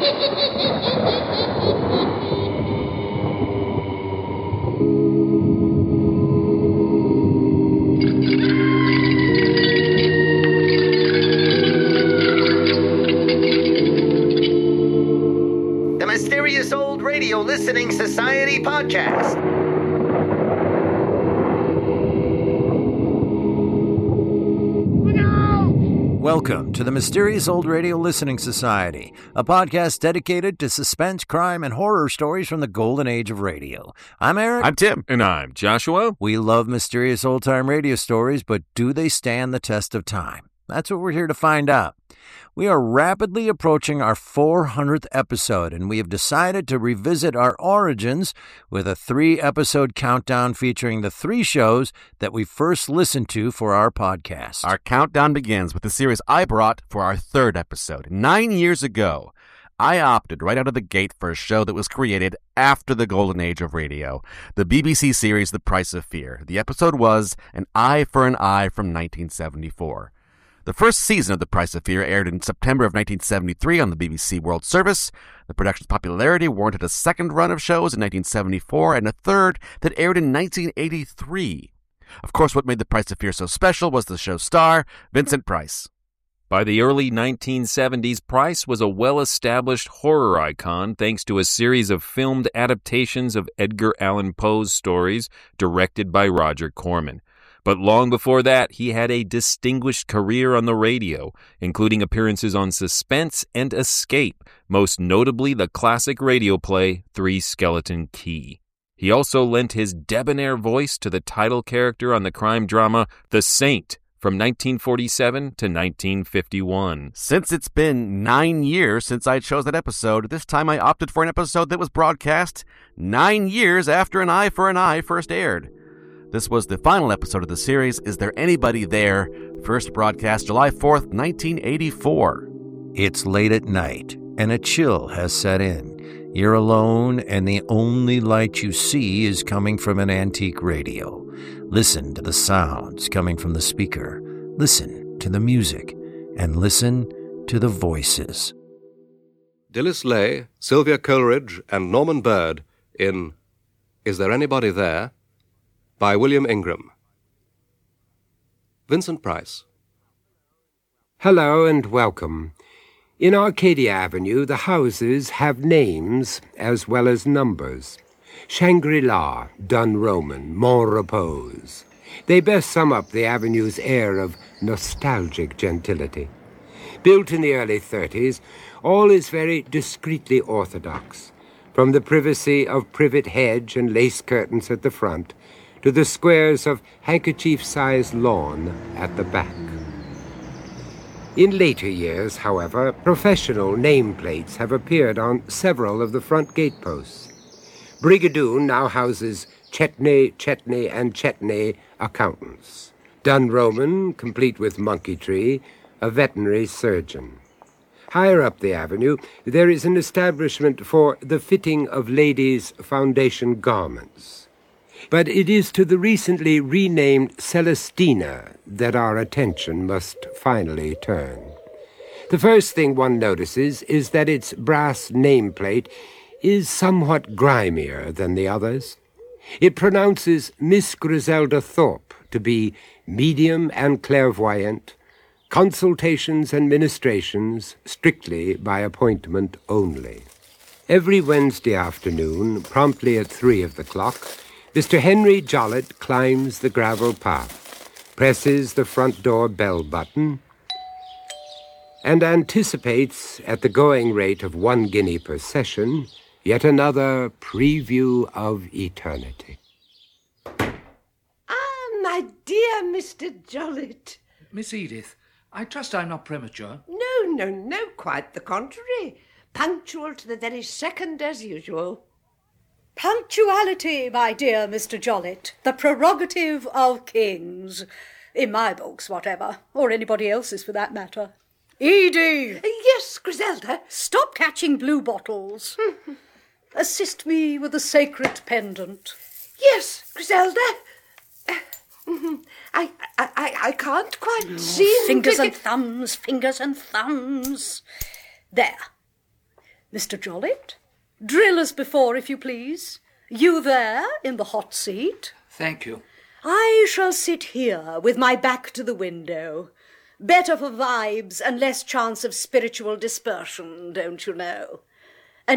The Mysterious Old Radio Listening Society podcast. Welcome to the Mysterious Old Radio Listening Society, a podcast dedicated to suspense, crime, and horror stories from the golden age of radio. I'm Eric. I'm Tim. And I'm Joshua. We love mysterious old-time radio stories, but do they stand the test of time? That's what we're here to find out. We are rapidly approaching our 400th episode, and we have decided to revisit our origins with a 3-episode countdown featuring the 3 shows that we first listened to for our podcast. Our countdown begins with the series I brought for our 3rd episode. 9 years ago, I opted right out of the gate for a show that was created after the golden age of radio, the BBC series The Price of Fear. The episode was An Eye for an Eye from 1974. The first season of The Price of Fear aired in September of 1973 on the BBC World Service. The production's popularity warranted a second run of shows in 1974 and a third that aired in 1983. Of course, what made The Price of Fear so special was the show's star, Vincent Price. By the early 1970s, Price was a well-established horror icon thanks to a series of filmed adaptations of Edgar Allan Poe's stories directed by Roger Corman. But long before that, he had a distinguished career on the radio, including appearances on Suspense and Escape, most notably the classic radio play Three Skeleton Key. He also lent his debonair voice to the title character on the crime drama The Saint from 1947 to 1951. Since it's been 9 years since I chose that episode, this time I opted for an episode that was broadcast 9 years after An Eye for an Eye first aired. This was the final episode of the series, Is There Anybody There? First broadcast July 4th, 1984. It's late at night, and a chill has set in. You're alone, and the only light you see is coming from an antique radio. Listen to the sounds coming from the speaker. Listen to the music, and listen to the voices. Dilys Lay, Sylvia Coleridge, and Norman Bird in Is There Anybody There? By William Ingram. Vincent Price. Hello and welcome. In Arcadia Avenue, the houses have names as well as numbers. Shangri-La, Dun Roman, Mont Repose. They best sum up the avenue's air of nostalgic gentility. Built in the early 30s, all is very discreetly orthodox. From the privacy of privet hedge and lace curtains at the front, to the squares of handkerchief-sized lawn at the back. In later years, however, professional nameplates have appeared on several of the front gateposts. Brigadoon now houses Chetney, and Chetney accountants. Dun Roman, complete with Monkey Tree, a veterinary surgeon. Higher up the avenue, there is an establishment for the fitting of ladies' foundation garments. But it is to the recently renamed Celestina that our attention must finally turn. The first thing one notices is that its brass nameplate is somewhat grimier than the others. It pronounces Miss Griselda Thorpe to be medium and clairvoyant, consultations and ministrations strictly by appointment only. Every Wednesday afternoon, promptly at 3 of the clock, Mr. Henry Jollett climbs the gravel path, presses the front door bell button, and anticipates, at the going rate of 1 guinea per session, yet another preview of eternity. Ah, my dear Mr. Jollett. Miss Edith, I trust I'm not premature. No, quite the contrary. Punctual to the very second as usual. Punctuality, my dear Mr. Jollett, the prerogative of kings. In my books, whatever, or anybody else's for that matter. Edie! Yes, Griselda? Stop catching blue bottles. Assist me with the sacred pendant. Yes, Griselda. I can't quite seem fingers to... and thumbs. There. Mr. Jollett, drill as before, if you please. You there, in the hot seat. Thank you. I shall sit here, with my back to the window. Better for vibes and less chance of spiritual dispersion, don't you know? And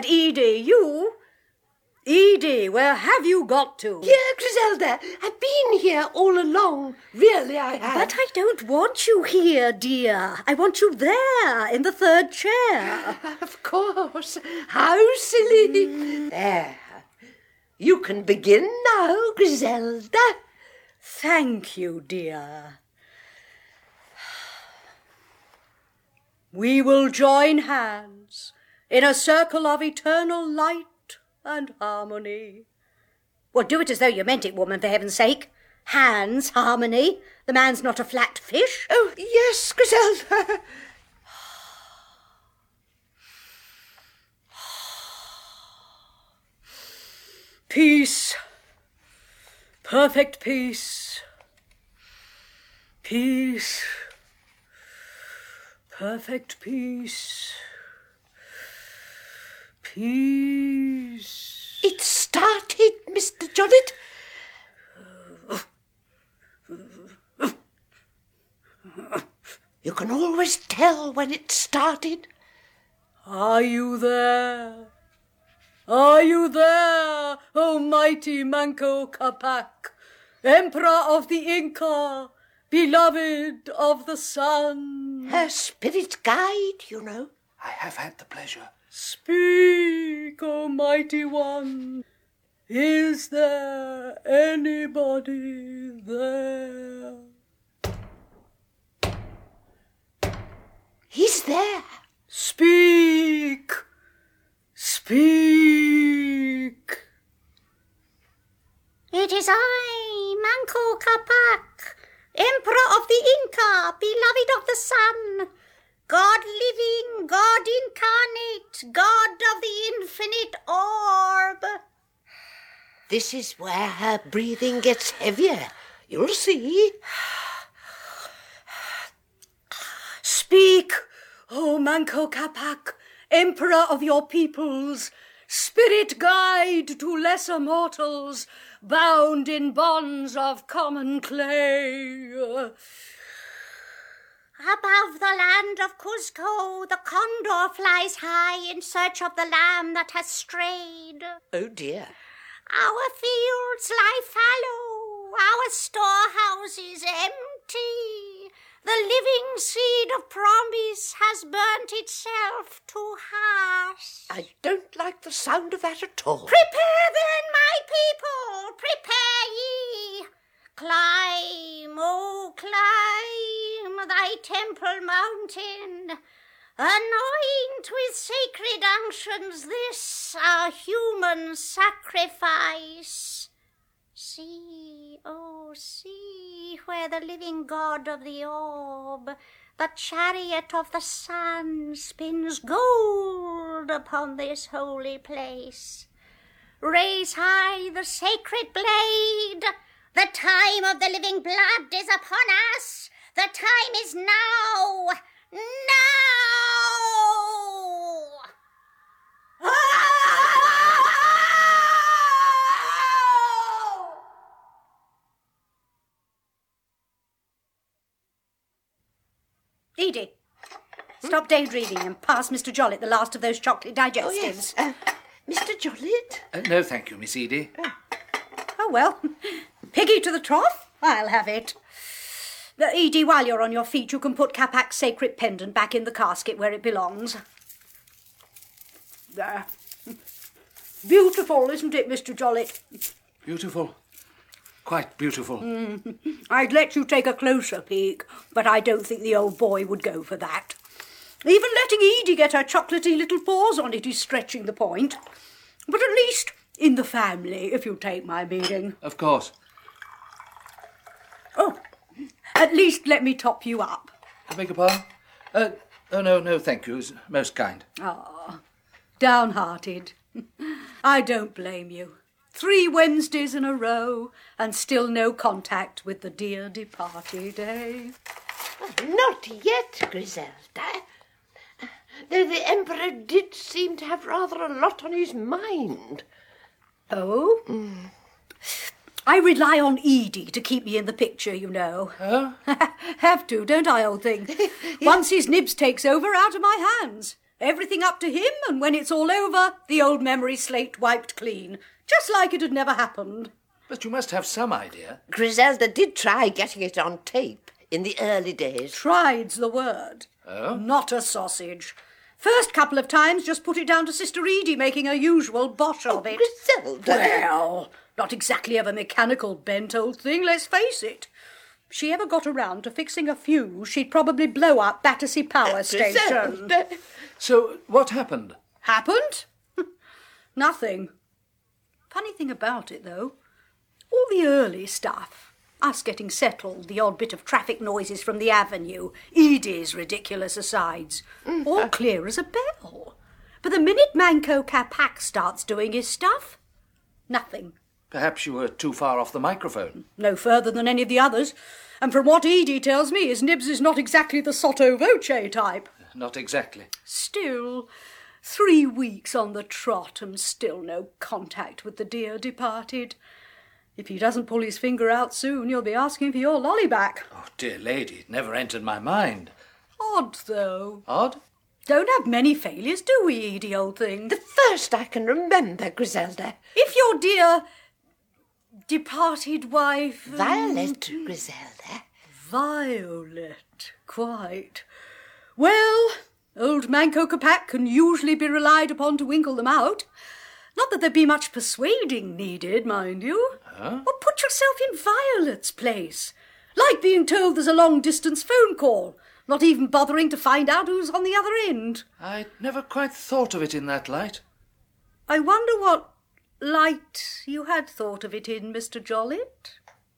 Edie, where have you got to? Here, Griselda. I've been here all along. Really, I have. But I don't want you here, dear. I want you there, in the third chair. Of course. How silly. There. You can begin now, Griselda. Thank you, dear. We will join hands in a circle of eternal light and harmony. Well, do it as though you meant it, woman, for heaven's sake. Hands, harmony. The man's not a flat fish. Oh, yes, Griselda. Peace. Perfect peace. Peace. Perfect peace. Peace. It started, Mr. Jollett. You can always tell when it started. Are you there? Are you there, O mighty Manco Capac, Emperor of the Inca, beloved of the sun? Her spirit guide, you know. I have had the pleasure. Speak, O mighty one. Is there anybody there? He's there. Speak. Speak. It is I, Manco Capac, Emperor of the Inca, beloved of the sun, God living, God incarnate, God of the infinite orb. This is where her breathing gets heavier. You'll see. Speak, O Manco Capac, Emperor of your peoples, spirit guide to lesser mortals, bound in bonds of common clay. Above the land of Cuzco, the condor flies high in search of the lamb that has strayed. Oh, dear. Our fields lie fallow, our storehouses empty. The living seed of promise has burnt itself to hash. I don't like the sound of that at all. Prepare then, my people, prepare ye. Climb, oh, climb thy temple mountain. Anoint with sacred unctions this our human sacrifice. See, oh, see where the living God of the orb, the chariot of the sun, spins gold upon this holy place. Raise high the sacred blade. The time of the living blood is upon us. The time is now. Now! Edie, stop daydreaming and pass Mr. Jollett the last of those chocolate digestives. Oh, yes. Mr. Jollett? No, thank you, Miss Edie. Oh, well, piggy to the trough, I'll have it. Edie, while you're on your feet, you can put Capac's sacred pendant back in the casket where it belongs. There. Beautiful, isn't it, Mr. Jollett? Beautiful. Quite beautiful. I'd let you take a closer peek, but I don't think the old boy would go for that. Even letting Edie get her chocolatey little paws on it is stretching the point. But at least in the family, if you take my meaning. Of course. Oh, at least let me top you up. I beg your pardon? No, thank you. It's most kind. Ah, downhearted. I don't blame you. 3 Wednesdays in a row, and still no contact with the dear departed, eh? Not yet, Griselda. though the Emperor did seem to have rather a lot on his mind. Oh? I rely on Edie to keep me in the picture, you know. Huh? Have to, don't I, old thing? Once his nibs takes over, out of my hands. Everything up to him, and when it's all over, the old memory slate wiped clean. Just like it had never happened. But you must have some idea. Griselda did try getting it on tape in the early days. Tried's the word. Oh? Not a sausage. First couple of times, just put it down to Sister Edie making her usual bosh of it. Griselda! Well, not exactly of a mechanical bent, old thing, let's face it. If she ever got around to fixing a fuse, she'd probably blow up Battersea Power Station. Griselda! So, what happened? Happened? Nothing. Funny thing about it, though, all the early stuff, us getting settled, the odd bit of traffic noises from the avenue, Edie's ridiculous asides, all clear as a bell. But the minute Manco Capac starts doing his stuff, nothing. Perhaps you were too far off the microphone. No further than any of the others. And from what Edie tells me, his nibs is not exactly the sotto voce type. Not exactly. Still, 3 weeks on the trot and still no contact with the dear departed. If he doesn't pull his finger out soon, you'll be asking for your lolly back. Oh, dear lady, it never entered my mind. Odd, though. Odd? Don't have many failures, do we, Edie, old thing? The first I can remember, Griselda. If your dear departed wife... Violet, Griselda. Violet, quite. Well, old Manco Capac can usually be relied upon to winkle them out. Not that there be much persuading needed, mind you. Huh? Or put yourself in Violet's place. Like being told there's a long-distance phone call, not even bothering to find out who's on the other end. I'd never quite thought of it in that light. I wonder what light you had thought of it in, Mr. Jollett?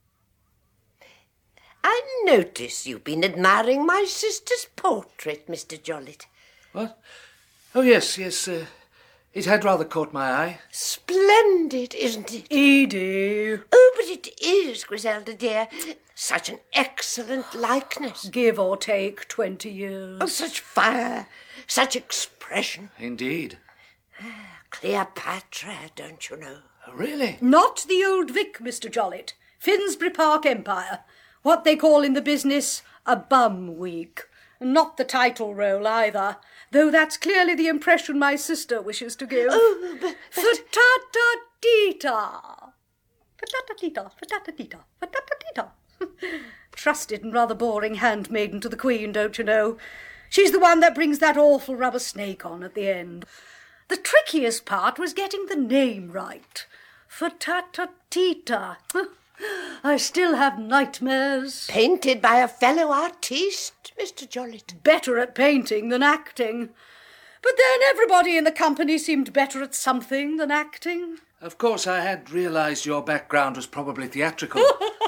I notice you've been admiring my sister's portrait, Mr. Jollett. What? Oh, yes. It had rather caught my eye. Splendid, isn't it? Edie. Oh, but it is, Griselda, dear. Such an excellent likeness. Give or take 20 years. Oh, such fire, such expression. Indeed. Cleopatra, don't you know? Oh, really? Not the old Vic, Mr. Jollett. Finsbury Park Empire. What they call in the business a bum week. Not the title role either, though that's clearly the impression my sister wishes to give. Oh, but... Fa-ta-ta-tita. Fa-ta-ta-tita, fa-ta-ta-tita, fa-ta-ta-tita. Trusted and rather boring handmaiden to the Queen, don't you know? She's the one that brings that awful rubber snake on at the end. The trickiest part was getting the name right. Fa-ta-ta-tita. I still have nightmares. Painted by a fellow artiste, Mr. Jollett. Better at painting than acting. But then everybody in the company seemed better at something than acting. Of course, I had realised your background was probably theatrical.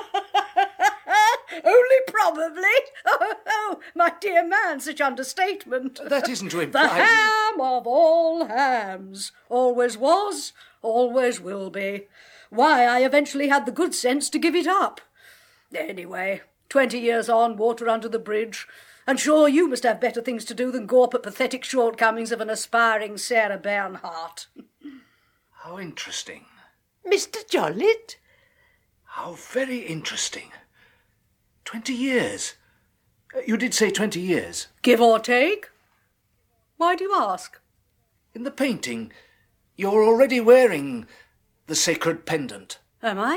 Only probably. Oh, my dear man, such understatement. That isn't to imply... The ham of all hams. Always was, always will be. Why, I eventually had the good sense to give it up. Anyway, 20 years on, water under the bridge, and sure you must have better things to do than gawp at pathetic shortcomings of an aspiring Sarah Bernhardt. How interesting. Mr. Jollett? How very interesting. 20 years. You did say 20 years. Give or take. Why do you ask? In the painting, you're already wearing the sacred pendant. Am I?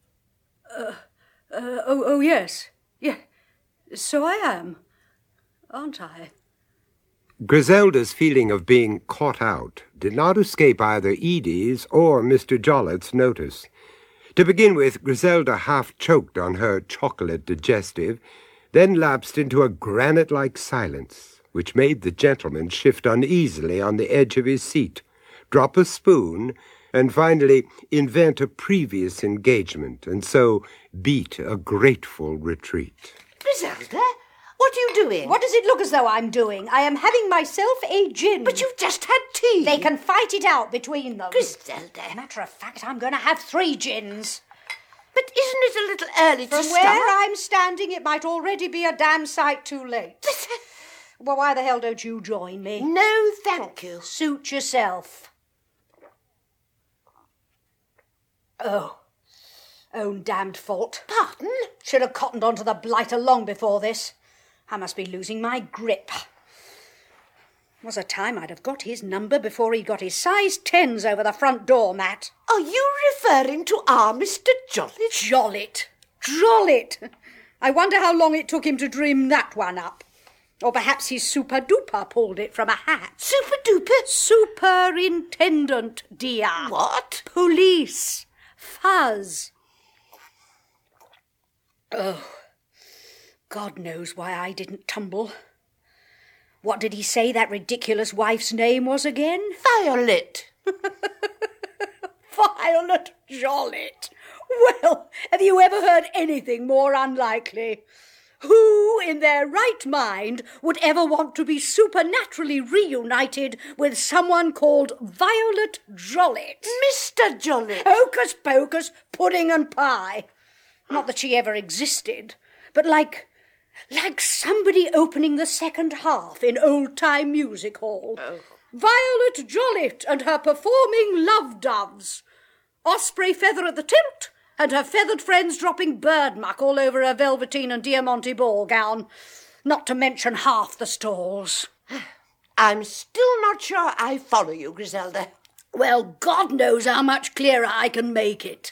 Oh, yes. Yeah, so I am, aren't I? Griselda's feeling of being caught out did not escape either Edie's or Mr. Jollett's notice. To begin with, Griselda half choked on her chocolate digestive, then lapsed into a granite-like silence, which made the gentleman shift uneasily on the edge of his seat, drop a spoon, and finally invent a previous engagement, and so beat a grateful retreat. Griselda, what are you doing? What does it look as though I'm doing? I am having myself a gin. But you've just had tea. They can fight it out between them. Griselda. Matter of fact, I'm going to have 3 gins. But isn't it a little early to From start? where I'm standing, it might already be a damn sight too late. Well, why the hell don't you join me? No, thank you. Suit yourself. Oh. Own damned fault. Pardon? Should have cottoned onto the blighter long before this. I must be losing my grip. Was a time I'd have got his number before he got his size 10s over the front door, Matt. Are you referring to our Mr. Jollett? Jollett! I wonder how long it took him to dream that one up. Or perhaps his super-duper pulled it from a hat. Super-duper? Superintendent, dear. What? Police. Fuzz. Oh, God knows why I didn't tumble. What did he say that ridiculous wife's name was again? Violet. Violet Jollett. Well, have you ever heard anything more unlikely? Who in their right mind would ever want to be supernaturally reunited with someone called Violet Jollett? Mr. Jollett. Hocus pocus, pudding and pie. Not that she ever existed, but like somebody opening the second half in old-time music hall. Oh. Violet Jollett and her performing love doves. Osprey feather at the tilt, and her feathered friends dropping bird muck all over her velveteen and diamante ball gown, not to mention half the stalls. I'm still not sure I follow you, Griselda. Well, God knows how much clearer I can make it.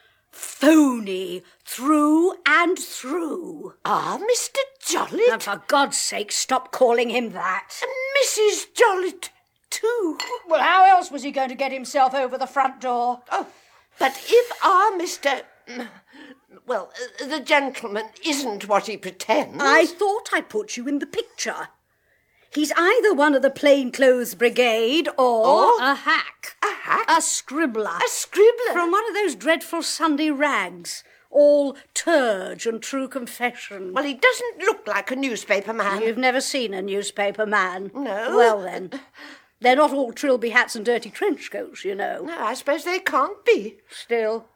Phony through and through. Ah, Mr. Jollett? And for God's sake, stop calling him that. Mrs. Jollett, too. Well, how else was he going to get himself over the front door? Oh, but if our Mr... Well, the gentleman isn't what he pretends... I thought I put you in the picture. He's either one of the plainclothes brigade or a hack. A hack? A scribbler. A scribbler? From one of those dreadful Sunday rags, all turge and true confession. Well, he doesn't look like a newspaper man. You've never seen a newspaper man? No. Well, then, they're not all trilby hats and dirty trench coats, you know. No, I suppose they can't be. Still,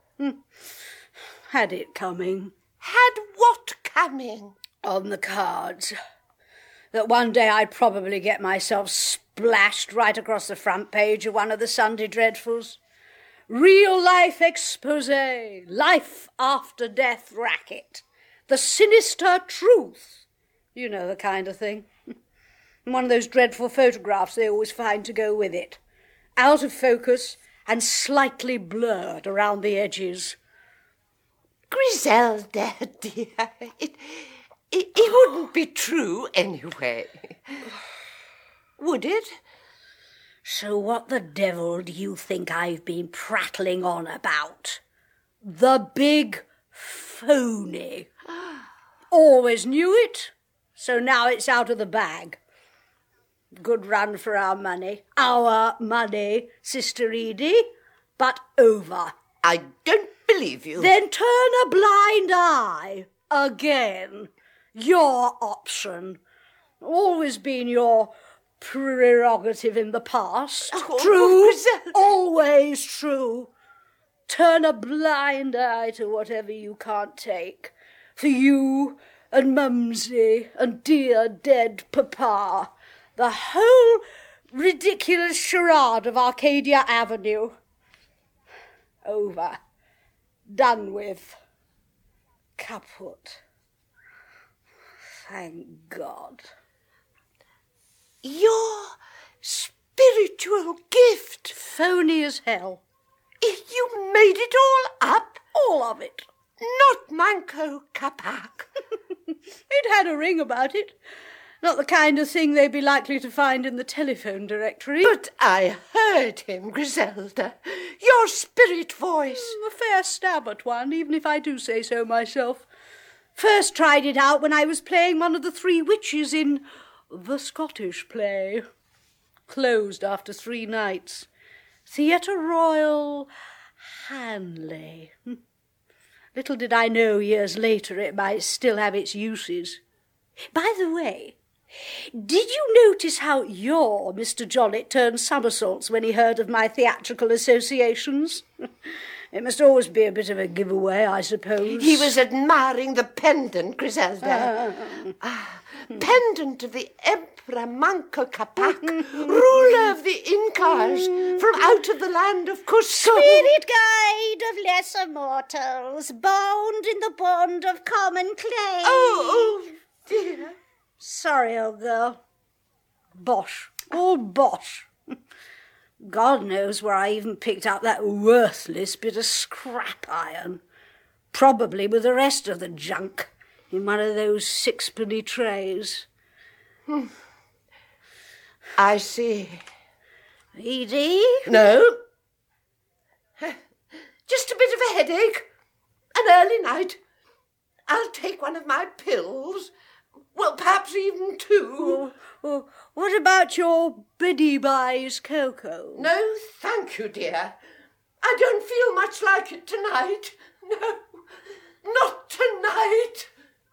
had it coming. Had what coming? On the cards. That one day I'd probably get myself splashed right across the front page of one of the Sunday Dreadfuls. Real-life exposé, life after death racket, the sinister truth. You know the kind of thing. And one of those dreadful photographs they always find to go with it. Out of focus and slightly blurred around the edges. Griselda, dear, it wouldn't be true anyway. Would it? So what the devil do you think I've been prattling on about? The big phony. Always knew it, so now it's out of the bag. Good run for our money. Our money, Sister Edie, but over. I don't believe you. Then turn a blind eye. Again. Your option. Always been your prerogative in the past. Oh, true. Always true. Turn a blind eye to whatever you can't take. For you and Mumsy and dear dead Papa. The whole ridiculous charade of Arcadia Avenue. Over. Done with. Kaput. Thank God. Your spiritual gift. Phony as hell. You made it all up? All of it. Not Manco Capac. It had a ring about it. Not the kind of thing they'd be likely to find in the telephone directory. But I heard him, Griselda. Your spirit voice. A fair stab at one, even if I do say so myself. First tried it out when I was playing one of the three witches in the Scottish play. Closed after 3 nights. Theatre Royal, Hanley. Little did I know years later it might still have its uses. By the way, did you notice how your Mr. Jollett turned somersaults when he heard of my theatrical associations? It must always be a bit of a giveaway, I suppose. He was admiring the pendant, Griselda. Pendant of the Emperor Manco Capac, ruler of the Incas, from out of the land of Cusco. Spirit guide of lesser mortals, bound in the bond of common clay. Oh, dear. Sorry, old girl. Bosh. All bosh. God knows where I even picked up that worthless bit of scrap iron. Probably with the rest of the junk in one of those sixpenny trays. I see. Edie? No. Just a bit of a headache. An early night. I'll take one of my pills. Well, perhaps even two. What about your Biddy buys cocoa? No, thank you, dear. I don't feel much like it tonight. No, not tonight.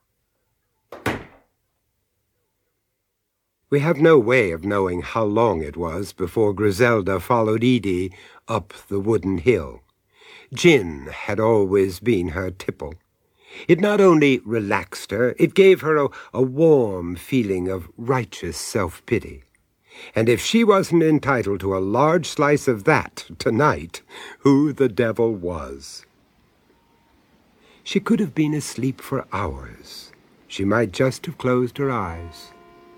We have no way of knowing how long it was before Griselda followed Edie up the wooden hill. Gin had always been her tipple. It not only relaxed her, it gave her a warm feeling of righteous self-pity. And if she wasn't entitled to a large slice of that tonight, who the devil was? She could have been asleep for hours. She might just have closed her eyes.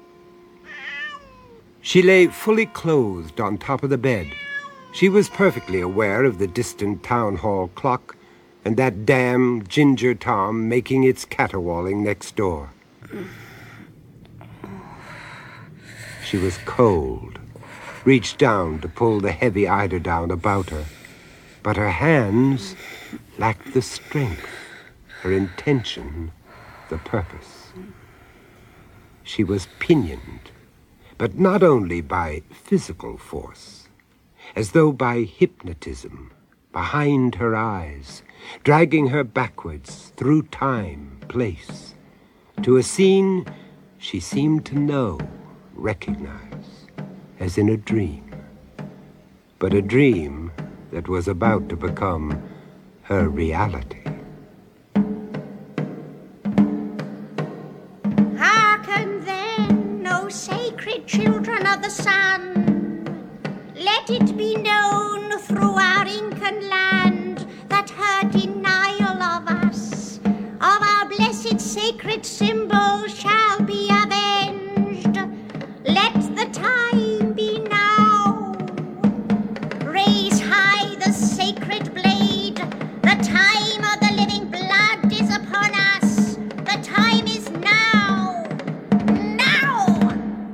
She lay fully clothed on top of the bed. She was perfectly aware of the distant town hall clock and that damn Ginger Tom making its caterwauling next door. She was cold, reached down to pull the heavy eiderdown about her, but her hands lacked the strength, her intention, the purpose. She was pinioned, but not only by physical force, as though by hypnotism, behind her eyes, dragging her backwards through time, place, to a scene she seemed to know, recognize, as in a dream. But a dream that was about to become her reality. Hearken then, O sacred children of the sun. Let it be known through our Incan land that her denial of us, of our blessed sacred symbol, shall be avenged. Let the time be now. Raise high the sacred blade. The time of the living blood is upon us. The time is now. Now!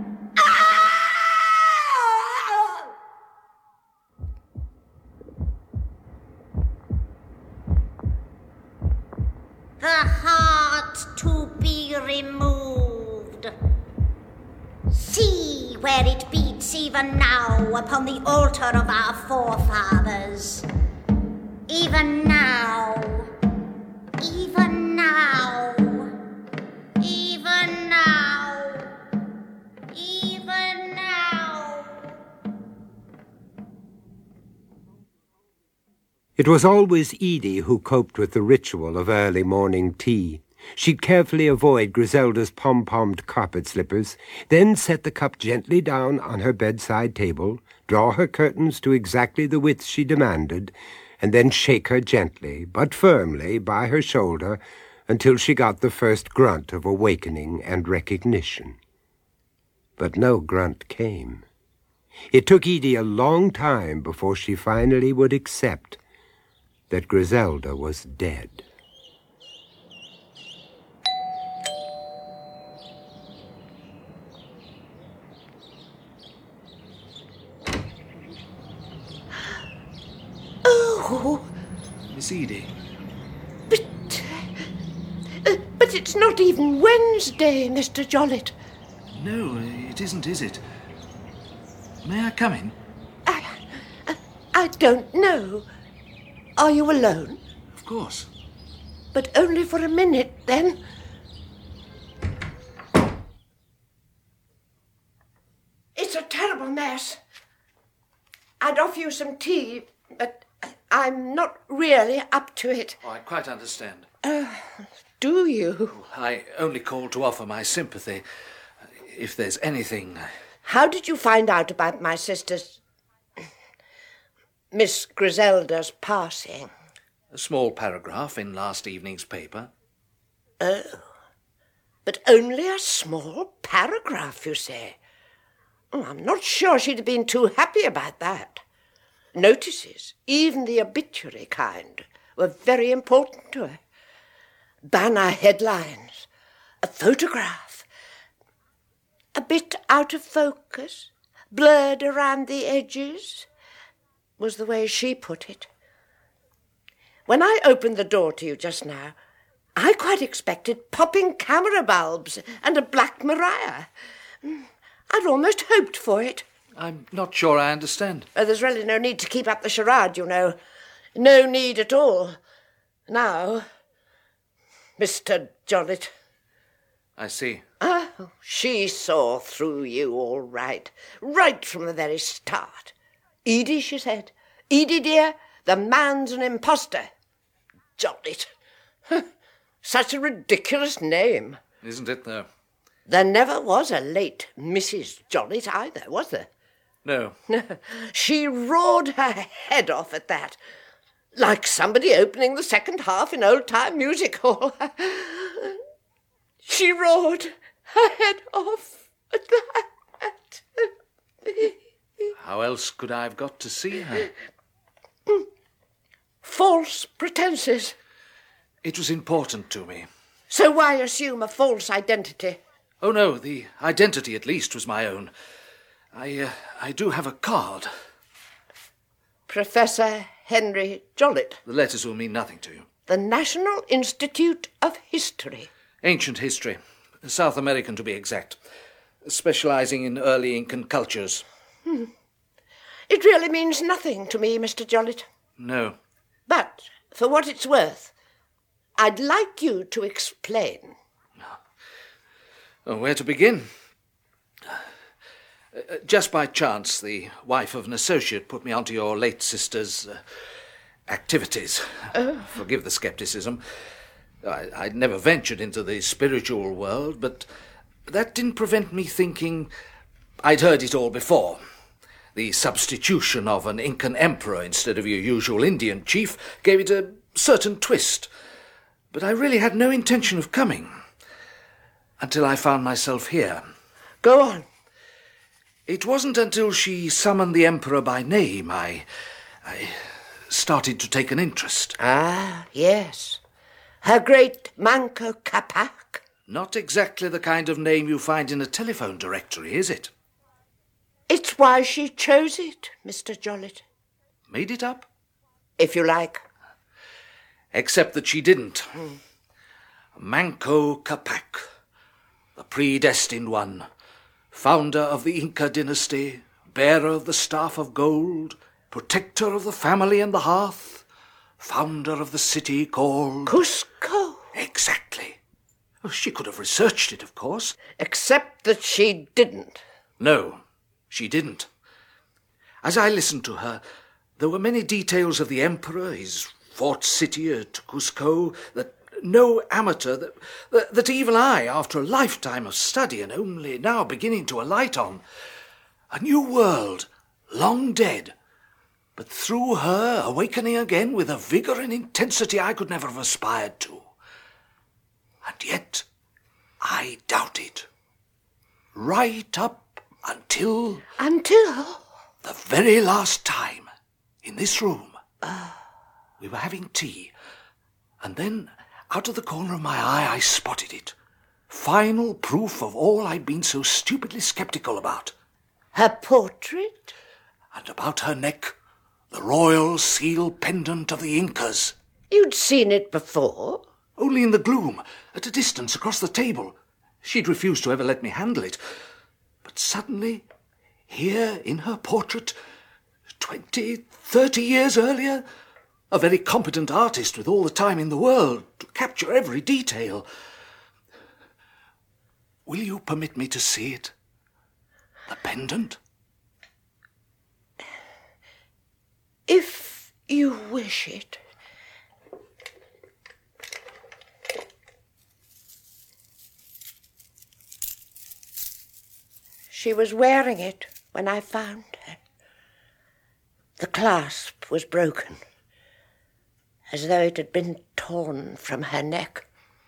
The heart to be removed. See where it beats even now upon the altar of our forefathers. Even now. Even now. Even now. Even now. It was always Edie who coped with the ritual of early morning tea. She'd carefully avoid Griselda's pom-pommed carpet slippers, then set the cup gently down on her bedside table, draw her curtains to exactly the width she demanded, and then shake her gently, but firmly, by her shoulder until she got the first grunt of awakening and recognition. But no grunt came. It took Edie a long time before she finally would accept that Griselda was dead. Oh, Miss Edie. But it's not even Wednesday, Mr. Jollett. No, it isn't, is it? May I come in? I don't know. Are you alone? Of course. But only for a minute, then. It's a terrible mess. I'd offer you some tea, but I'm not really up to it. Oh, I quite understand. Do you? I only called to offer my sympathy. If there's anything... How did you find out about my sister's... Miss Griselda's passing? A small paragraph in last evening's paper. Oh. But only a small paragraph, you say? Oh, I'm not sure she'd have been too happy about that. Notices, even the obituary kind, were very important to her. Banner headlines, a photograph, a bit out of focus, blurred around the edges, was the way she put it. When I opened the door to you just now, I quite expected popping camera bulbs and a Black Maria. I'd almost hoped for it. I'm not sure I understand. There's really no need to keep up the charade, you know. No need at all. Now, Mr. Jollett. I see. Oh, she saw through you all right. Right from the very start. Edie, she said. Edie, dear, the man's an imposter. Jollett. Such a ridiculous name. Isn't it, though? There never was a late Mrs. Jollett either, was there? No. She roared her head off at that, like somebody opening the second half in old-time music hall. She roared her head off at that. How else could I have got to see her? False pretenses. It was important to me. So why assume a false identity? Oh, no, the identity at least was my own. I do have a card. Professor Henry Jollett. The letters will mean nothing to you. The National Institute of History. Ancient history. South American, to be exact. Specialising in early Incan cultures. It really means nothing to me, Mr. Jollett. No. But, for what it's worth, I'd like you to explain. Oh, where to begin? Just by chance, the wife of an associate put me onto your late sister's activities. Forgive the scepticism. I'd never ventured into the spiritual world, but that didn't prevent me thinking I'd heard it all before. The substitution of an Incan emperor instead of your usual Indian chief gave it a certain twist. But I really had no intention of coming until I found myself here. Go on. It wasn't until she summoned the emperor by name I started to take an interest. Ah, yes. Her great Manco Capac. Not exactly the kind of name you find in a telephone directory, is it? It's why she chose it, Mr. Jollett. Made it up? If you like. Except that she didn't. Manco Capac, the predestined one, founder of the Inca dynasty, bearer of the staff of gold, protector of the family and the hearth, founder of the city called... Cusco. Exactly. Well, she could have researched it, of course. Except that she didn't. No, she didn't. As I listened to her, there were many details of the emperor, his fort city at Cusco, that no amateur, that even I, after a lifetime of study and only now beginning to alight on, a new world, long dead, but through her awakening again with a vigour and intensity I could never have aspired to. And yet I doubted. Right up until... Until? The very last time, in this room. We were having tea, and then, out of the corner of my eye, I spotted it. Final proof of all I'd been so stupidly sceptical about. Her portrait? And about her neck, the royal seal pendant of the Incas. You'd seen it before? Only in the gloom, at a distance across the table. She'd refused to ever let me handle it. But suddenly, here in her portrait, 20, 30 years earlier, a very competent artist with all the time in the world to capture every detail. Will you permit me to see it? The pendant? If you will. polish it. She was wearing it when I found her. The clasp was broken, as though it had been torn from her neck.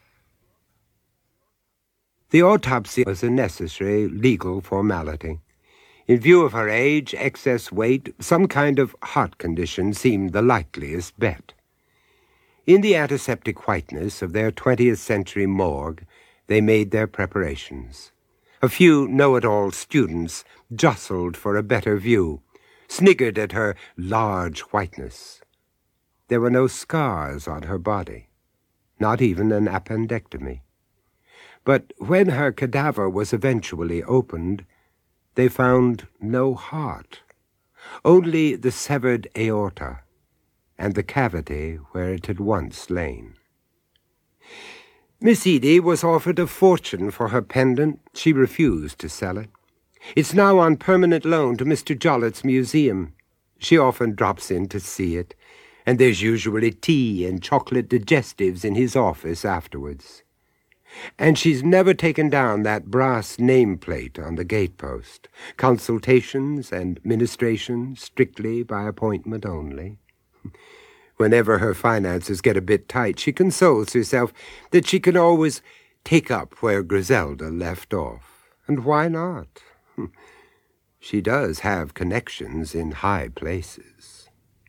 The autopsy was a necessary legal formality. In view of her age, excess weight, some kind of heart condition seemed the likeliest bet. In the antiseptic whiteness of their 20th century morgue, they made their preparations. A few know-it-all students jostled for a better view, sniggered at her large whiteness. There were no scars on her body, not even an appendectomy. But when her cadaver was eventually opened, they found no heart, only the severed aorta and the cavity where it had once lain. Miss Edie was offered a fortune for her pendant. She refused to sell it. It's now on permanent loan to Mr. Jollett's museum. She often drops in to see it, and there's usually tea and chocolate digestives in his office afterwards. And she's never taken down that brass nameplate on the gatepost. Consultations and ministrations strictly by appointment only. Whenever her finances get a bit tight, she consoles herself that she can always take up where Griselda left off. And why not? She does have connections in high places.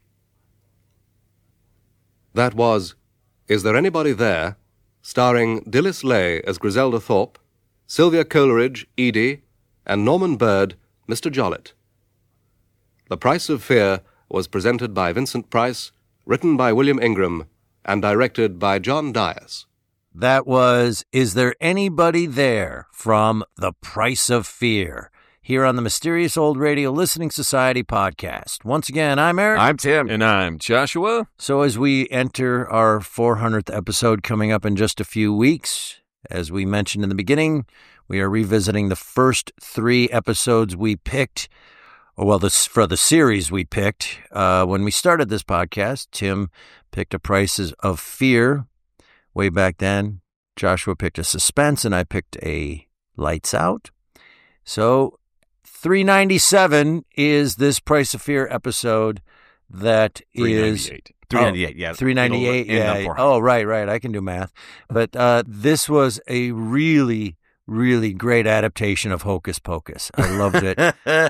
That was Is There Anybody There?, starring Dilys Lay as Griselda Thorpe, Sylvia Coleridge, Edie, and Norman Bird, Mr. Jollett. The Price of Fear was presented by Vincent Price, written by William Ingram, and directed by John Dias. That was Is There Anybody There? From The Price of Fear, here on the Mysterious Old Radio Listening Society podcast. Once again, I'm Eric. I'm Tim. And I'm Joshua. So as we enter our 400th episode coming up in just a few weeks, as we mentioned in the beginning, we are revisiting the first 3 episodes we picked, for the series we picked. When we started this podcast, Tim picked A Price of Fear way back then. Joshua picked a Suspense, and I picked a Lights Out. So 397 is this Price of Fear episode that 398. 398, yeah. 398, yeah. Oh, right. I can do math. But this was a really, really great adaptation of Hocus Pocus. I loved it.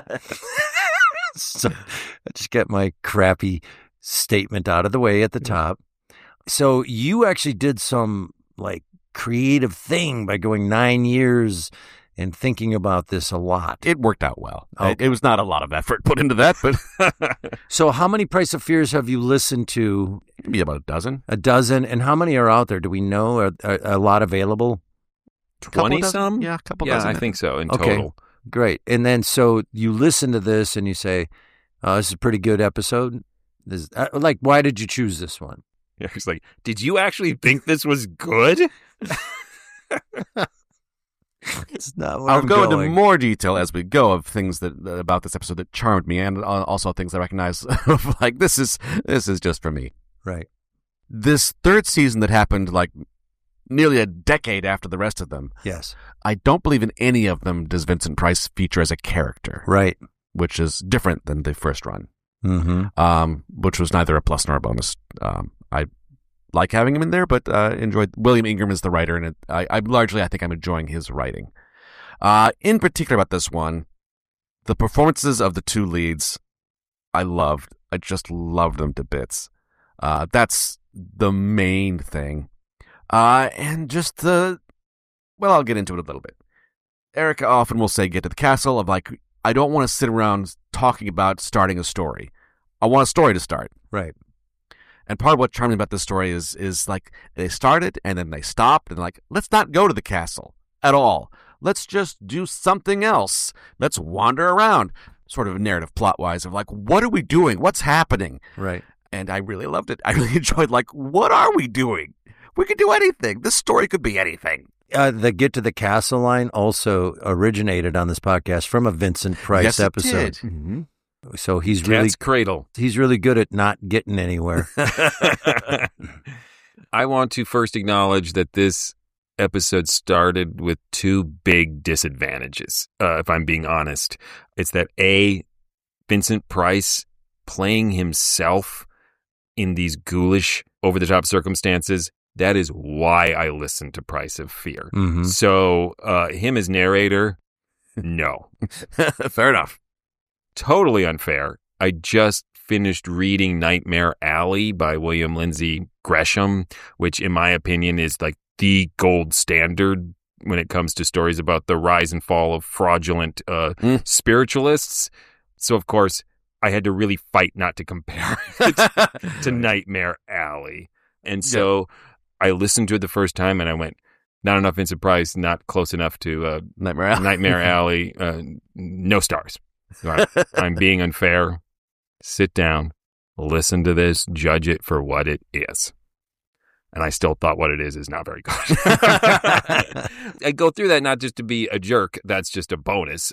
So I just get my crappy statement out of the way at the top. So you actually did some creative thing by going 9 years and thinking about this a lot. It worked out well. Okay. It was not a lot of effort put into that, but... So how many Price of Fears have you listened to? Maybe about a dozen. A dozen? And how many are out there? Do we know? Are a lot available? 20-some? Yeah, a couple dozen. I think so in okay. total. Great. And then so you listen to this and you say, this is a pretty good episode. Why did you choose this one? Yeah, it's like, did you actually think this was good? It's not where I'll I'm go going. into more detail as we go of things that about this episode that charmed me, and also things I recognize of this is just for me. Right. This third season that happened nearly a decade after the rest of them. Yes. I don't believe in any of them does Vincent Price feature as a character. Right. Which is different than the first run. Mm-hmm. Which was neither a plus nor a bonus. I like having him in there, but enjoyed. William Ingram is the writer, and I think I'm enjoying his writing. In particular about this one, the performances of the 2 leads, I loved. I just loved them to bits. That's the main thing. And just I'll get into it a little bit. Erica often will say, get to the castle, of I don't want to sit around talking about starting a story. I want a story to start. Right. And part of what charmed me about this story is they started and then they stopped and let's not go to the castle at all. Let's just do something else. Let's wander around. Sort of narrative plot-wise of what are we doing? What's happening? Right. And I really loved it. I really enjoyed what are we doing? We could do anything. This story could be anything. The Get to the Castle line also originated on this podcast from a Vincent Price episode. It did. Mm-hmm. So he's Cat's cradle. He's really good at not getting anywhere. I want to first acknowledge that this episode started with two big disadvantages, if I'm being honest. It's that A, Vincent Price playing himself in these ghoulish, over-the-top circumstances. That is why I listen to Price of Fear. Mm-hmm. So him as narrator, no. Fair enough. Totally unfair. I just finished reading Nightmare Alley by William Lindsay Gresham, which in my opinion is like the gold standard when it comes to stories about the rise and fall of fraudulent spiritualists. So, of course, I had to really fight not to compare it to Nightmare Alley. And so I listened to it the first time and I went, not enough Vincent Price, not close enough to Nightmare Alley. No stars. I'm being unfair. Sit down, listen to this, judge it for what it is. And I still thought what it is not very good. I go through that not just to be a jerk. That's just a bonus.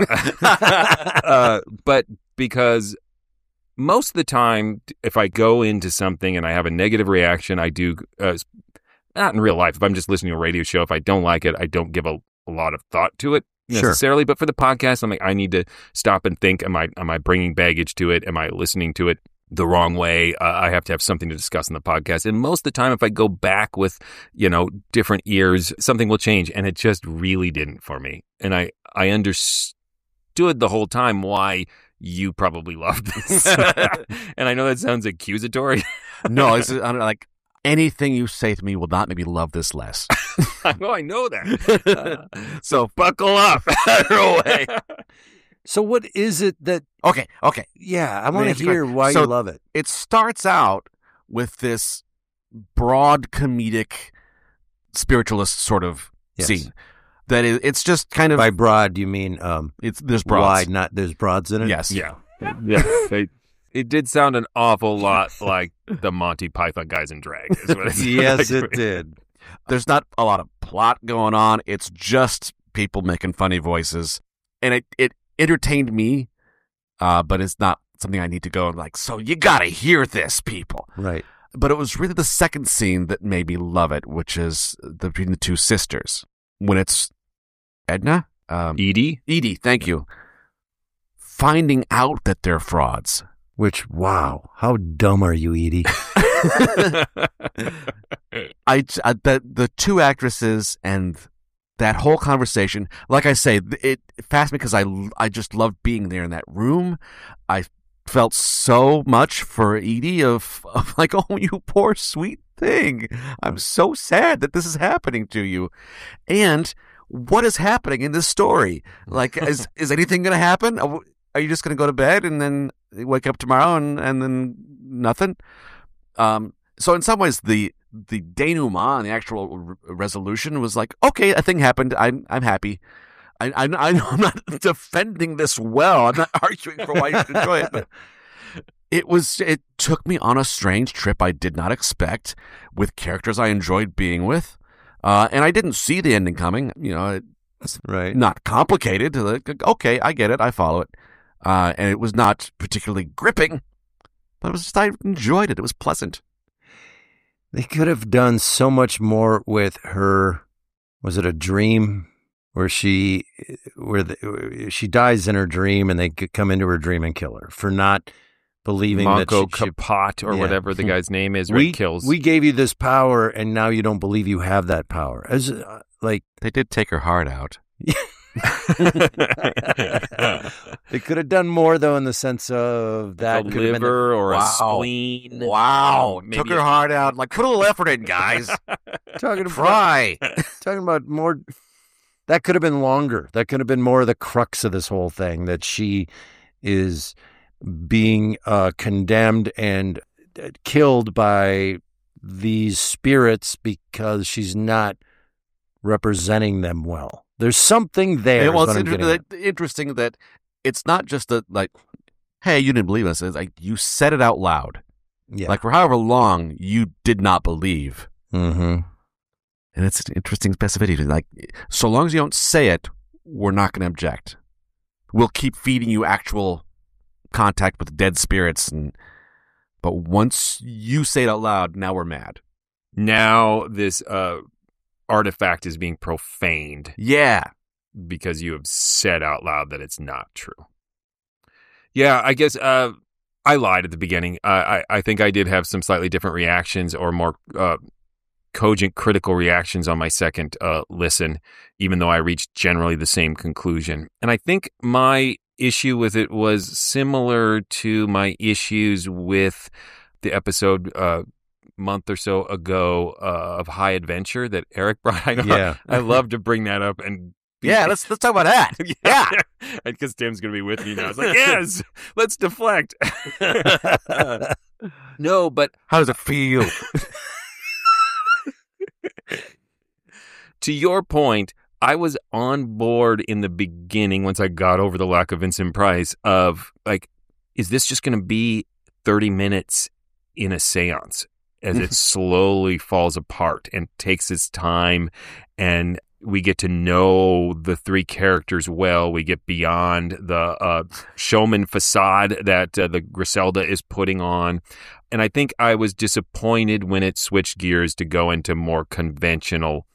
But because most of the time, if I go into something and I have a negative reaction, I do, not in real life. If I'm just listening to a radio show, if I don't like it, I don't give a lot of thought to it necessarily. Sure. But for the podcast, I'm like, I need to stop and think, am I bringing baggage to it? Am I listening to it the wrong way? I have to have something to discuss in the podcast. And most of the time, if I go back with, different ears, something will change. And it just really didn't for me. And I understood the whole time why you probably loved this. And I know that sounds accusatory. No, I'm like, anything you say to me will not make me love this less. I know that. So buckle up. Away. So what is it that... Okay. Yeah, I want to hear why you love it. It starts out with this broad comedic spiritualist sort of scene. That it's just kind of... By broad, you mean there's broads. Wide, there's broads in it? Yes. Yeah. It did sound an awful lot like the Monty Python Guys in Drag. Is what Yes, it did. There's not a lot of plot going on. It's just people making funny voices. And it entertained me, but it's not something I need to go and like, so you got to hear this, people. Right. But it was really the second scene that made me love it, which is between the two sisters. When it's Edna? Edie, thank you. Finding out that they're frauds. Which, wow, how dumb are you, Edie? The two actresses and that whole conversation, like I say, it fascinated me because I just loved being there in that room. I felt so much for Edie of like, oh, you poor sweet thing. I'm so sad that this is happening to you. And what is happening in this story? Like, is anything going to happen? Are you just going to go to bed and then wake up tomorrow and then nothing? So in some ways, the denouement, the actual resolution was like, okay, a thing happened. I'm happy. I know I'm not defending this well. I'm not arguing for why you should enjoy it, but it took me on a strange trip I did not expect with characters I enjoyed being with. And I didn't see the ending coming. It's right. Not complicated. Like, okay, I get it. I follow it. And it was not particularly gripping, but it was just, I enjoyed it. It was pleasant. They could have done so much more with her. Was it a dream where she dies in her dream and they come into her dream and kill her for not believing Manco that she Capat or whatever the guy's name is. Kills. We gave you this power and now you don't believe you have that power. As like they did take her heart out. They could have done more though in the sense of that a liver or a spleen. Wow, took her heart out. Like, put a little effort in, guys. Talking about more. That could have been longer. That could have been more of the crux of this whole thing. That she is being condemned and killed by these spirits because she's not representing them well. There's something there. Well, it's interesting that it's not just like, hey, you didn't believe us. It's like you said it out loud. Yeah. Like for however long you did not believe. Mm-hmm. And it's an interesting specificity. Like, so long as you don't say it, we're not going to object. We'll keep feeding you actual contact with dead spirits, but once you say it out loud, now we're mad. Now this artifact is being profaned. Yeah. Because you have said out loud that it's not true. Yeah, I guess I lied at the beginning. I think I did have some slightly different reactions or more cogent critical reactions on my second listen, even though I reached generally the same conclusion. And I think my issue with it was similar to my issues with the episode month or so ago of High Adventure that Eric brought. I love to bring that up and let's talk about that. Yeah, because Tim's gonna be with me now. It's like, yes, let's deflect. No, but how does it feel? To your point, I was on board in the beginning once I got over the lack of Vincent Price of like, is this just going to be 30 minutes in a seance as it slowly falls apart and takes its time, and we get to know the three characters well. We get beyond the showman facade that the Griselda is putting on. And I think I was disappointed when it switched gears to go into more conventional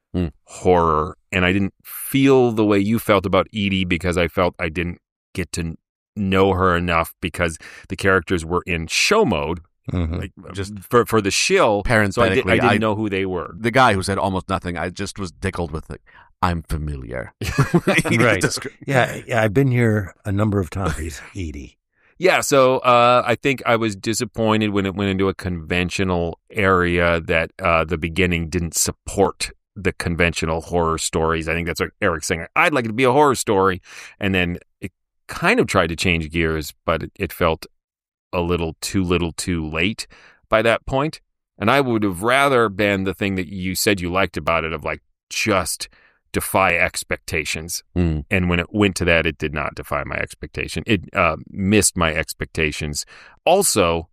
horror. And I didn't feel the way you felt about Edie because I felt I didn't get to know her enough because the characters were in show mode. Like just for the shill, so I didn't know who they were. The guy who said almost nothing, I just was tickled with it. I'm familiar. Right. Yeah, I've been here a number of times, Edie. Yeah, so I think I was disappointed when it went into a conventional area that the beginning didn't support the conventional horror stories. I think that's what Eric's saying. I'd like it to be a horror story. And then it kind of tried to change gears, but it felt a little too late by that point. And I would have rather been the thing that you said you liked about it of like just defy expectations. And when it went to that, it did not defy my expectation. It missed my expectations. Also,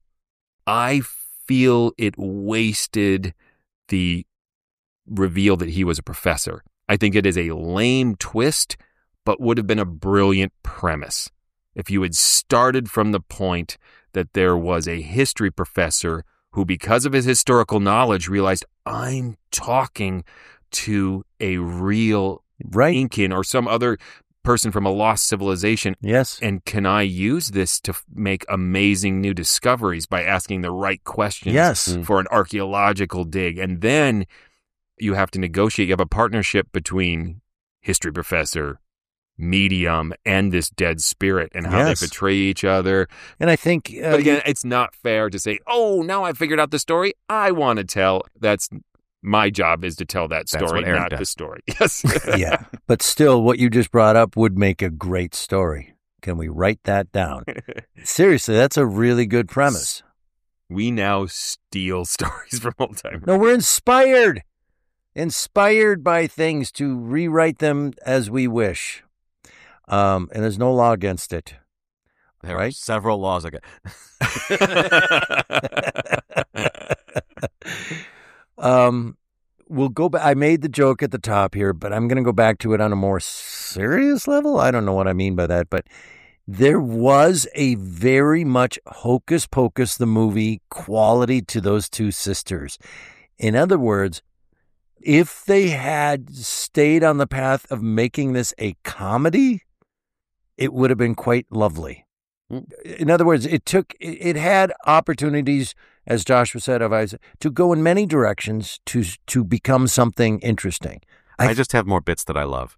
I feel it wasted the reveal that he was a professor. I think it is a lame twist, but would have been a brilliant premise if you had started from the point that there was a history professor who, because of his historical knowledge, realized I'm talking to a real Incan or some other person from a lost civilization. Yes. And can I use this to make amazing new discoveries by asking the right questions for an archaeological dig? And then you have to negotiate. You have a partnership between history professor, medium, and this dead spirit and how they betray each other. And I think... but again, it's not fair to say, oh, now I figured out the story I want to tell. That's my job is to tell that story, not the story. Yes. Yeah. But still, what you just brought up would make a great story. Can we write that down? Seriously, that's a really good premise. We now steal stories from old timers. No, we're inspired. Inspired by things to rewrite them as we wish. And there's no law against it. There are several laws against We'll go back. I made the joke at the top here, but I'm going to go back to it on a more serious level. I don't know what I mean by that, but there was a very much Hocus Pocus, the movie, quality to those two sisters. In other words, if they had stayed on the path of making this a comedy, it would have been quite lovely. In other words, it had opportunities, as Joshua said, to go in many directions to become something interesting. I just have more bits that I love.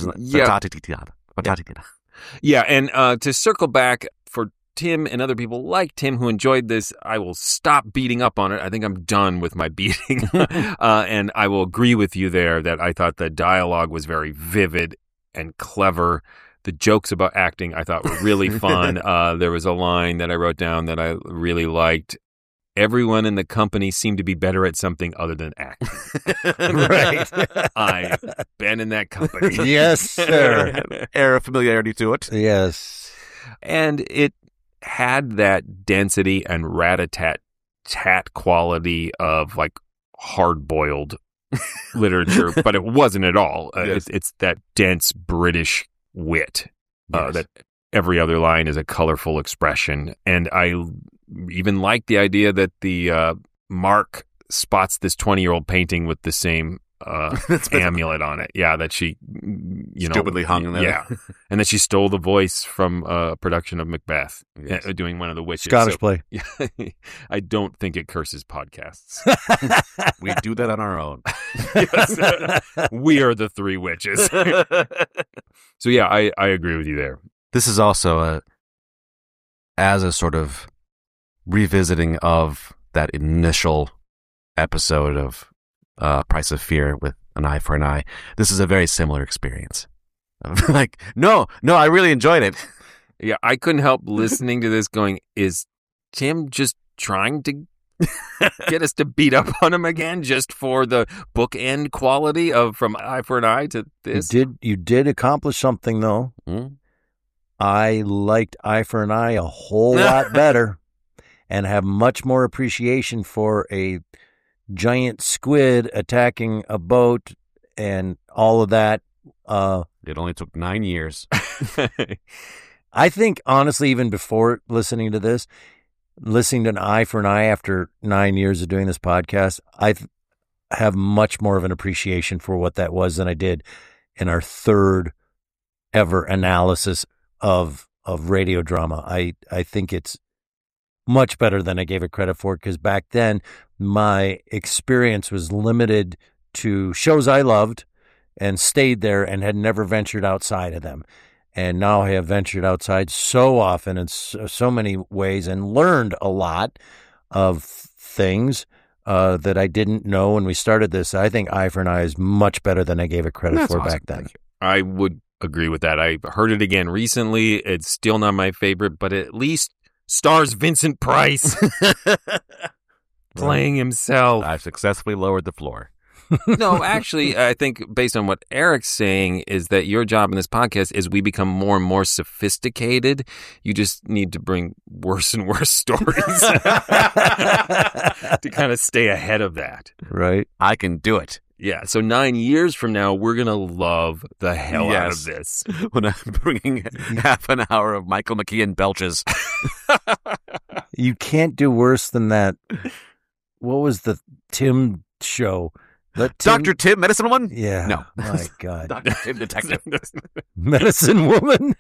Yeah, and to circle back for Tim and other people like Tim who enjoyed this, I will stop beating up on it. I think I'm done with my beating. And I will agree with you there that I thought the dialogue was very vivid and clever. The jokes about acting I thought were really fun. There was a line that I wrote down that I really liked. Everyone in the company seemed to be better at something other than acting. Right. I've been in that company. Yes, sir. Air of familiarity to it. Yes. And it had that density and rat-a-tat quality of like hard-boiled literature, but it wasn't at all. It's that dense British wit that every other line is a colorful expression. And I even like the idea that the Mark spots this 20-year-old painting with the same amulet on it. Yeah, that she, stupidly hung in there. Yeah, and that she stole the voice from a production of Macbeth, doing one of the witches. Scottish play. I don't think it curses podcasts. We do that on our own. Yes, we are the three witches. So yeah, I agree with you there. This is also as a sort of revisiting of that initial episode of Price of Fear with An Eye for an Eye. This is a very similar experience. Like, no, I really enjoyed it. Yeah, I couldn't help listening to this going, is Tim just trying to get us to beat up on him again just for the bookend quality of From Eye for an Eye to this? You did accomplish something, though. I liked Eye for an Eye a whole lot better and have much more appreciation for a giant squid attacking a boat and all of that. It only took 9 years. I think, honestly, even before listening to this, listening to An Eye for an Eye after 9 years of doing this podcast, I have much more of an appreciation for what that was than I did in our third ever analysis of radio drama. I think it's much better than I gave it credit for, because back then my experience was limited to shows I loved and stayed there and had never ventured outside of them. And now I have ventured outside so often in so many ways and learned a lot of things that I didn't know when we started this. I think Eye for an Eye is much better than I gave it credit for back then. I would agree with that. I heard it again recently. It's still not my favorite, but at least stars Vincent Price playing himself. I've successfully lowered the floor. No, actually, I think based on what Eric's saying is that your job in this podcast is we become more and more sophisticated. You just need to bring worse and worse stories to kind of stay ahead of that. Right. I can do it. Yeah, so 9 years from now, we're going to love the hell out of this. When I'm bringing half an hour of Michael McKean belches. You can't do worse than that. What was the Tim show? Dr. Tim, Medicine Woman? Yeah. No. My God. Dr. Tim, Detective. Medicine Woman?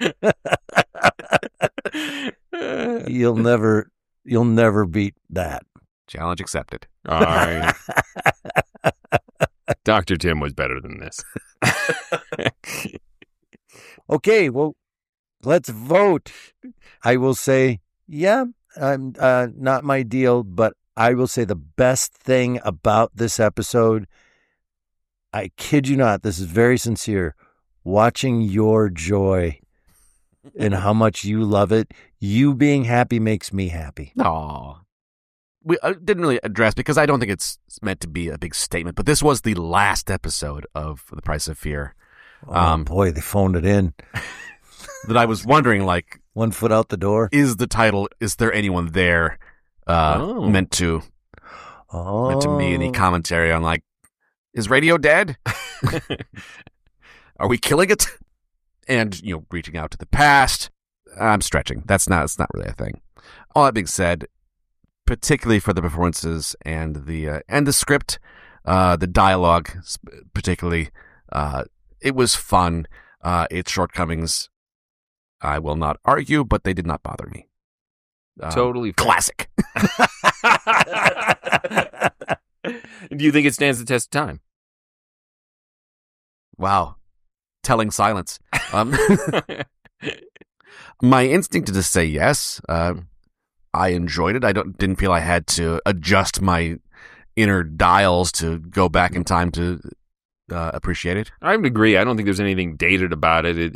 You'll never beat that. Challenge accepted. All right. Dr. Tim was better than this. Okay, well, let's vote. I will say, yeah, I'm not my deal, but I will say the best thing about this episode, I kid you not, this is very sincere, watching your joy and how much you love it. You being happy makes me happy. Aw. We didn't really address, because I don't think it's meant to be a big statement, but this was the last episode of The Price of Fear. Boy, they phoned it in. That I was wondering, like, 1 foot out the door. Is the title, Is There Anyone There, meant to be any commentary on, like, is radio dead? Are we killing it? And, reaching out to the past. I'm stretching. It's not really a thing. All that being said, particularly for the performances and the script, the dialogue, particularly, it was fun. Its shortcomings, I will not argue, but they did not bother me. Totally classic. Do you think it stands the test of time? Wow. Telling silence. My instinct is to say yes. I enjoyed it. I didn't feel I had to adjust my inner dials to go back in time to appreciate it. I would agree. I don't think there's anything dated about it.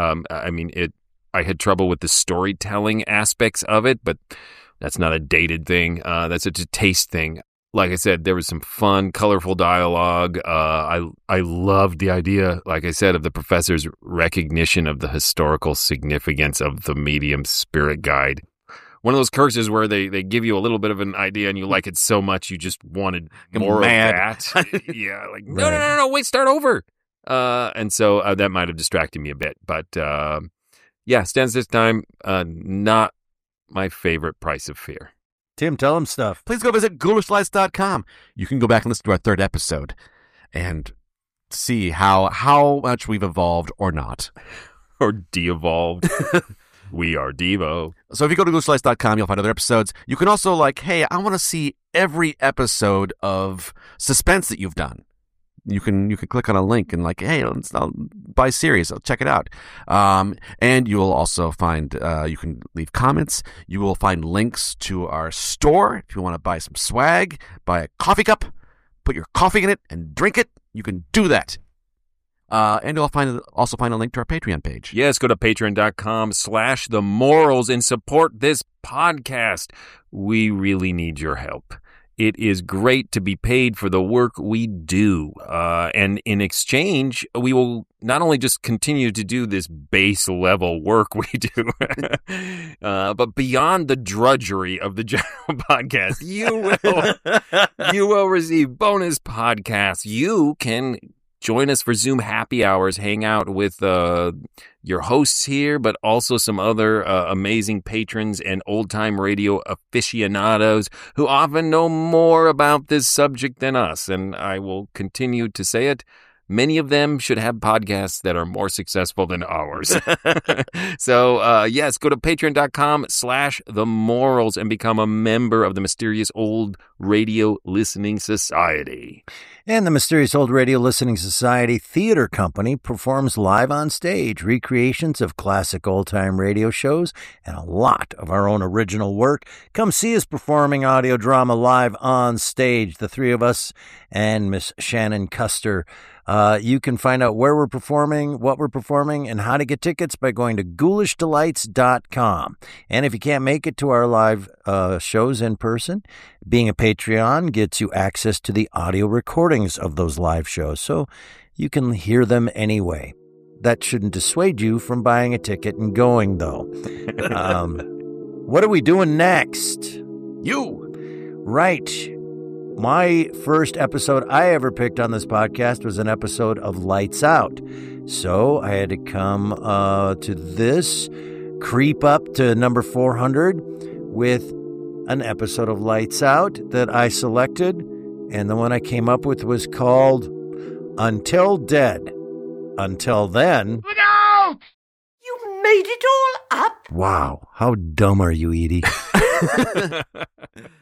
I had trouble with the storytelling aspects of it, but that's not a dated thing. That's a taste thing. Like I said, there was some fun, colorful dialogue. I loved the idea, like I said, of the professor's recognition of the historical significance of the medium's spirit guide. One of those curses where they give you a little bit of an idea and you like it so much you just wanted more of that. Yeah, like, no, wait, start over. And so that might have distracted me a bit. But yeah, Stands This Time, not my favorite Price of Fear. Tim, tell him stuff. Please go visit GhoulishLights.com. You can go back and listen to our third episode and see how much we've evolved or not. Or de-evolved. We are Devo. So if you go to GhoulishLights.com, you'll find other episodes. You can also hey, I want to see every episode of Suspense that you've done. You can click on a link and hey, I'll buy series. I'll check it out. And you will also find, you can leave comments. You will find links to our store. If you want to buy some swag, buy a coffee cup, put your coffee in it and drink it, you can do that. And you'll also find a link to our Patreon page. Yes, go to patreon.com/themorals and support this podcast. We really need your help. It is great to be paid for the work we do. And in exchange, we will not only just continue to do this base level work we do, but beyond the drudgery of the general podcast, you will receive bonus podcasts. You can join us for Zoom happy hours, hang out with your hosts here, but also some other amazing patrons and old-time radio aficionados who often know more about this subject than us. And I will continue to say it. Many of them should have podcasts that are more successful than ours. So, yes, go to patreon.com/themorals and become a member of the Mysterious Old Radio Listening Society. And the Mysterious Old Radio Listening Society Theater Company performs live on stage recreations of classic old-time radio shows and a lot of our own original work. Come see us performing audio drama live on stage, the three of us and Miss Shannon Custer. You can find out where we're performing, what we're performing, and how to get tickets by going to GhoulishDelights.com. And if you can't make it to our live shows in person, being a Patreon gets you access to the audio recordings of those live shows, so you can hear them anyway. That shouldn't dissuade you from buying a ticket and going, though. What are we doing next? You! Right. My first episode I ever picked on this podcast was an episode of Lights Out. So I had to come to this, creep up to number 400 with an episode of Lights Out that I selected. And the one I came up with was called Until Dead. Until then... Look out! You made it all up? Wow. How dumb are you, Edie?